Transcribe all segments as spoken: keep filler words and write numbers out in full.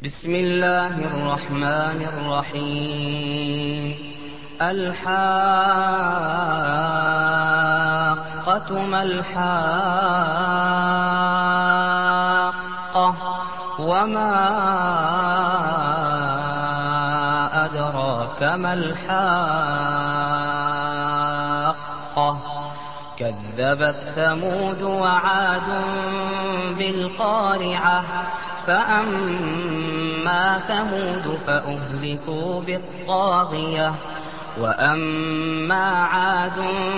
بسم الله الرحمن الرحيم. الحاقة ما الحاقة وما أدراك ما الحاقة كذبت ثمود وعاد بالقارعة فأما ثمود فأهلكوا بالطاغية وأما عاد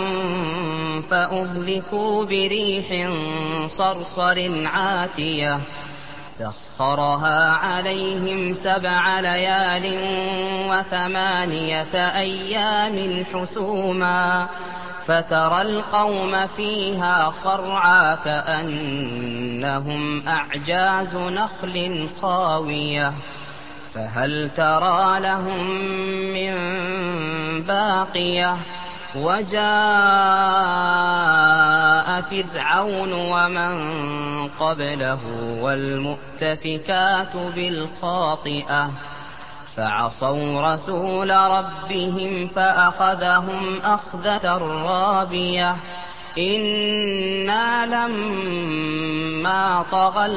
فأهلكوا بريح صرصر عاتية سخرها عليهم سبع ليال وثمانية أيام حسوما فترى القوم فيها صرعى كأنهم أعجاز نخل خاوية فهل ترى لهم من باقية وجاء فرعون ومن قبله والمؤتفكات بالخاطئة فعصوا رسول ربهم فأخذهم أخذة رابية إنا لما طغى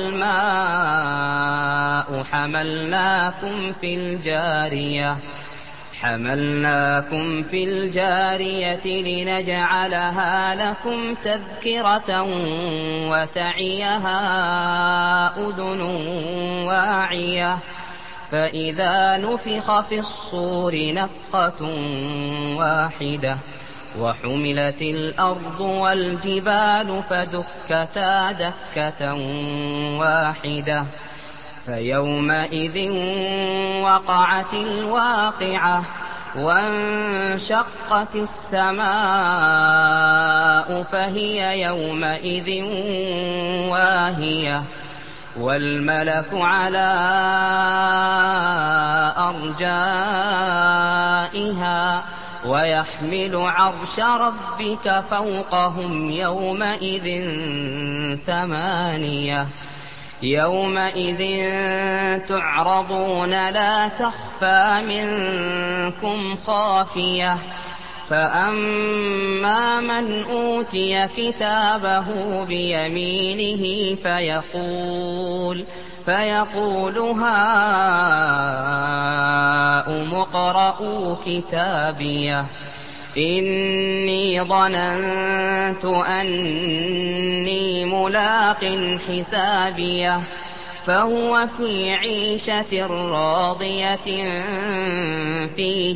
الماء حملناكم في الجارية حملناكم في الجارية لنجعلها لكم تذكرة وتعيها أذن واعية فإذا نفخ في الصور نفخة واحدة وحملت الأرض والجبال فدكتا دكة واحدة فيومئذ وقعت الواقعة وانشقت السماء فهي يومئذ واهية والملك على أرجائها ويحمل عرش ربك فوقهم يومئذ ثمانية يومئذ تعرضون لا تخفى منكم خافية فأما من أوتي كتابه بيمينه فيقول فيقول هاؤم اقرءوا كتابيه إني ظننت أني ملاق حسابيه فهو في عيشة راضية في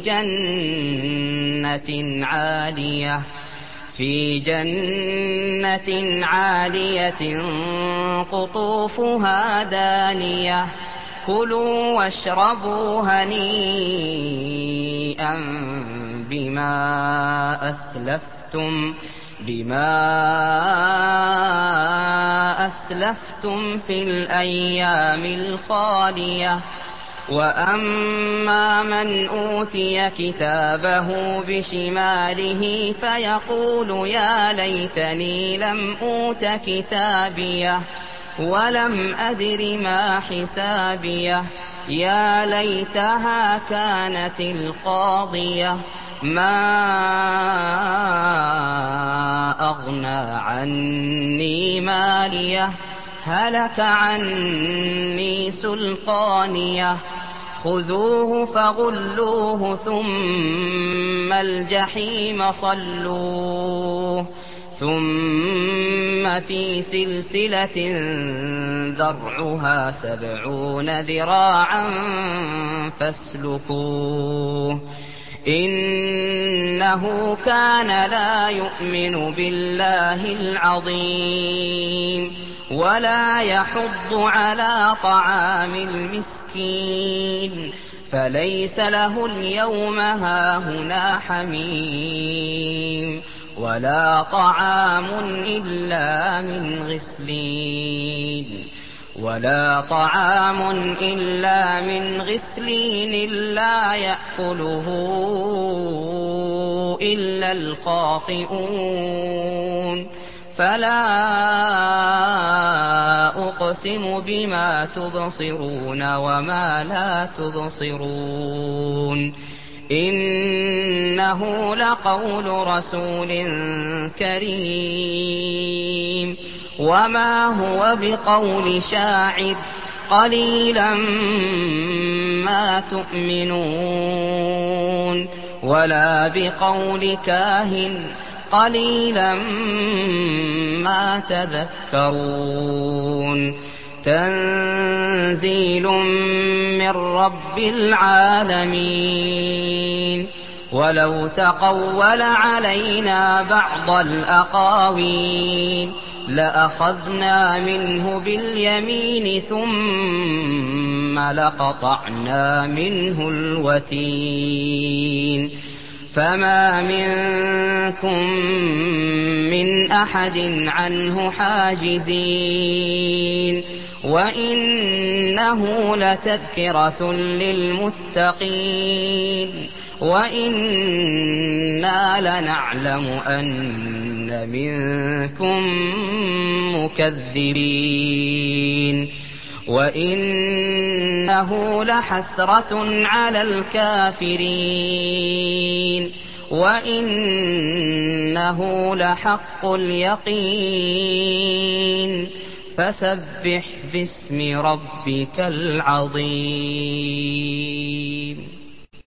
جنة عالية في جنة عالية قطوفها دانية كلوا واشربوا هنيئا بما أسلفتم بما أسلفتم في الأيام الخالية وأما من أوتي كتابه بشماله فيقول يا ليتني لم أوت كتابيه ولم أدر ما حسابيه يا ليتها كانت القاضية ما أغنى عني ماليه هلك عني سلطانيه خذوه فغلوه ثم الجحيم صلوه ثم في سلسلة ذرعها سبعون ذراعا فاسلكوه إنه كان لا يؤمن بالله العظيم ولا يحض على طعام المسكين فليس له اليوم هاهنا حميم ولا طعام إلا من غسلين ولا طعام إلا من غسلين لا يأكله إلا الخاطئون فلا أقسم بما تبصرون وما لا تبصرون إنه لقول رسول كريم وما هو بقول شاعر قليلا ما تؤمنون ولا بقول كاهن قليلا ما تذكرون تنزيل من رب العالمين ولو تقول علينا بعض الأقاويل لأخذنا منه باليمين ثم لقطعنا منه الوتين فما منكم من أحد عنه حاجزين وإنه لتذكرة للمتقين وإنا لنعلم أن منكم مكذبين وإنه لحسرة على الكافرين وإنه لحق اليقين فسبح باسم ربك العظيم.